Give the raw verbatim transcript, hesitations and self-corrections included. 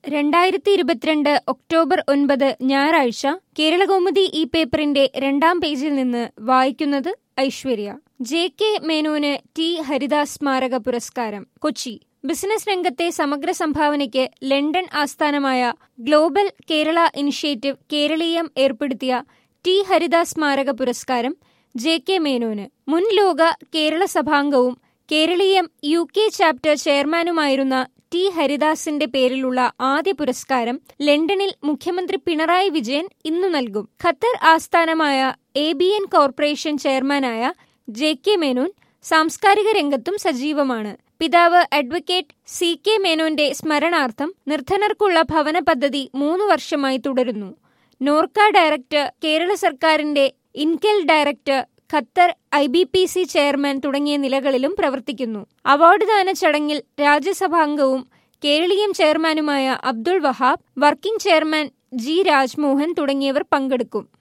രണ്ടായിരത്തി ഇരുപത്തിരണ്ട് ഒക്ടോബർ ഒൻപത് ഞായറാഴ്ച കേരളകൗമുദി ഈ പേപ്പറിന്റെ രണ്ടാം പേജിൽ നിന്ന് വായിക്കുന്നത് ഐശ്വര്യ. ജെ കെ മേനോന് ടി ഹരിദാസ് സ്മാരക പുരസ്കാരം. കൊച്ചി. ബിസിനസ് രംഗത്തെ സമഗ്ര സംഭാവനയ്ക്ക് ലണ്ടൻ ആസ്ഥാനമായ ഗ്ലോബൽ കേരള ഇനിഷ്യേറ്റീവ് കേരളീയം ഏർപ്പെടുത്തിയ ടി ഹരിദാസ് സ്മാരക പുരസ്കാരം ജെ കെ മേനോന്. മുൻ ലോക കേരള സഭാംഗവും കേരളീയം യു കെ ചാപ്റ്റർ ചെയർമാനുമായിരുന്ന ടി ഹരിദാസിന്റെ പേരിലുള്ള ആദ്യ പുരസ്കാരം ലണ്ടനിൽ മുഖ്യമന്ത്രി പിണറായി വിജയൻ ഇന്നു നൽകും. ഖത്തർ ആസ്ഥാനമായ എ ബി എൻ കോർപ്പറേഷൻ ചെയർമാനായ ജെ കെ മേനോൻ സാംസ്കാരിക രംഗത്തും സജീവമാണ്. പിതാവ് അഡ്വക്കേറ്റ് സി കെ മേനോന്റെ സ്മരണാർത്ഥം നിർധനർക്കുള്ള ഭവന പദ്ധതി മൂന്നു വർഷമായി തുടരുന്നു. നോർക്ക ഡയറക്ടർ, കേരള സർക്കാരിന്റെ INKEL director, Qatar I B P C chairman തുടങ്ങിയ നിലകളിലും പ്രവർത്തിക്കുന്നു. അവാർഡ് ദാന ചടങ്ങിൽ രാജ്യസഭാംഗവും കേരളീയം ചെയർമാനുമായ Abdul Wahab, working chairman G Rajmohan തുടങ്ങിയവർ പങ്കെടുക്കും.